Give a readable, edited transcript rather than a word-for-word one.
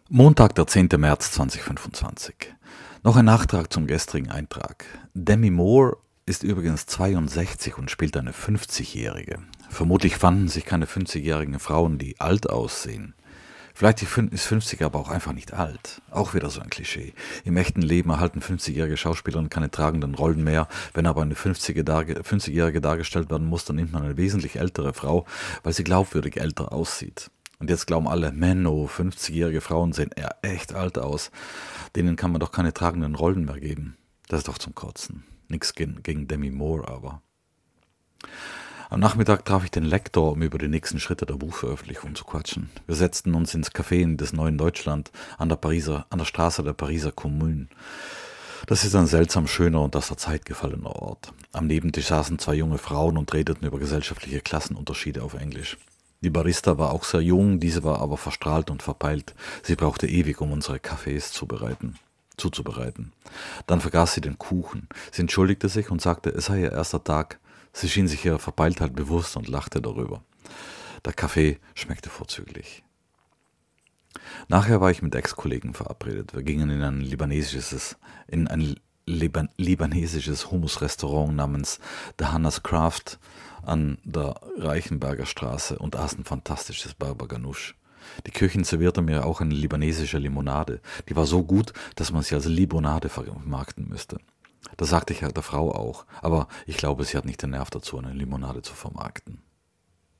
Montag, der 10. März 2025. Noch ein Nachtrag zum gestrigen Eintrag. Demi Moore ist übrigens 62 und spielt eine 50-Jährige. Vermutlich fanden sich keine 50-jährigen Frauen, die alt aussehen. Vielleicht ist 50 aber auch einfach nicht alt. Auch wieder so ein Klischee. Im echten Leben erhalten 50-jährige Schauspielerinnen keine tragenden Rollen mehr. Wenn aber eine 50-jährige dargestellt werden muss, dann nimmt man eine wesentlich ältere Frau, weil sie glaubwürdig älter aussieht. Und jetzt glauben alle, Menno, 50-jährige Frauen sehen eher echt alt aus. Denen kann man doch keine tragenden Rollen mehr geben. Das ist doch zum Kotzen. Nix gegen Demi Moore aber. Am Nachmittag traf ich den Lektor, um über die nächsten Schritte der Buchveröffentlichung zu quatschen. Wir setzten uns ins Café des Neuen Deutschland an der Straße der Pariser Kommune. Das ist ein seltsam schöner und aus der Zeit gefallener Ort. Am Nebentisch saßen zwei junge Frauen und redeten über gesellschaftliche Klassenunterschiede auf Englisch. Die Barista war auch sehr jung, diese war aber verstrahlt und verpeilt. Sie brauchte ewig, um unsere Kaffees zuzubereiten. Dann vergaß sie den Kuchen. Sie entschuldigte sich und sagte, es sei ihr erster Tag. Sie schien sich ihrer Verpeiltheit bewusst und lachte darüber. Der Kaffee schmeckte vorzüglich. Nachher war ich mit Ex-Kollegen verabredet. Wir gingen in ein libanesisches Hummus-Restaurant namens The Hannas Craft an der Reichenberger Straße und aßen fantastisches Baba Ganoush. Die Köchin servierte mir auch eine libanesische Limonade. Die war so gut, dass man sie als Libonade vermarkten müsste. Das sagte ich der Frau auch, aber ich glaube, sie hat nicht den Nerv dazu, eine Limonade zu vermarkten.